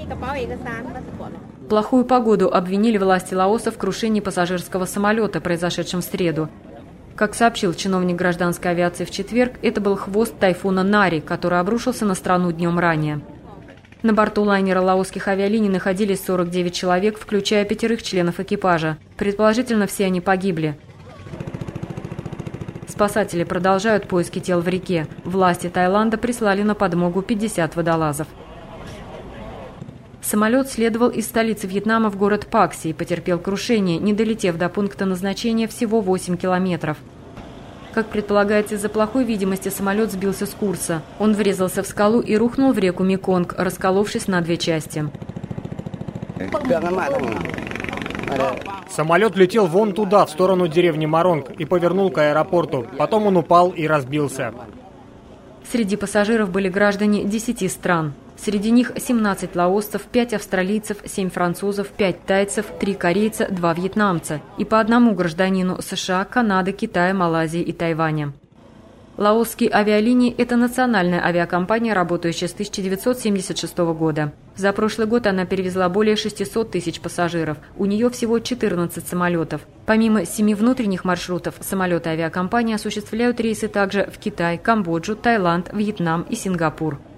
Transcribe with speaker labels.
Speaker 1: В плохую погоду обвинили власти Лаоса в крушении пассажирского самолета, произошедшем в среду. Как сообщил чиновник гражданской авиации в четверг, это был хвост тайфуна Нари, который обрушился на страну днем ранее. На борту лайнера лаосских авиалиний находились 49 человек, включая 5 членов экипажа. Предположительно, все они погибли. Спасатели продолжают поиски тел в реке. Власти Таиланда прислали на подмогу 50 водолазов. Самолет следовал из столицы Вьетнама в город Пакси и потерпел крушение, не долетев до пункта назначения всего 8 километров. Как предполагается, из-за плохой видимости самолет сбился с курса. Он врезался в скалу и рухнул в реку Меконг, расколовшись на 2 части.
Speaker 2: Самолет летел вон туда, в сторону деревни Моронг, и повернул к аэропорту. Потом он упал и разбился.
Speaker 1: Среди пассажиров были граждане 10 стран. Среди них 17 лаосцев, 5 австралийцев, 7 французов, 5 тайцев, 3 корейца, 2 вьетнамца и по одному гражданину США, Канады, Китая, Малайзии и Тайваня. Лаосские авиалинии – это национальная авиакомпания, работающая с 1976 года. За прошлый год она перевезла более 600 тысяч пассажиров. У нее всего 14 самолетов. Помимо 7 внутренних маршрутов, самолеты авиакомпании осуществляют рейсы также в Китай, Камбоджу, Таиланд, Вьетнам и Сингапур.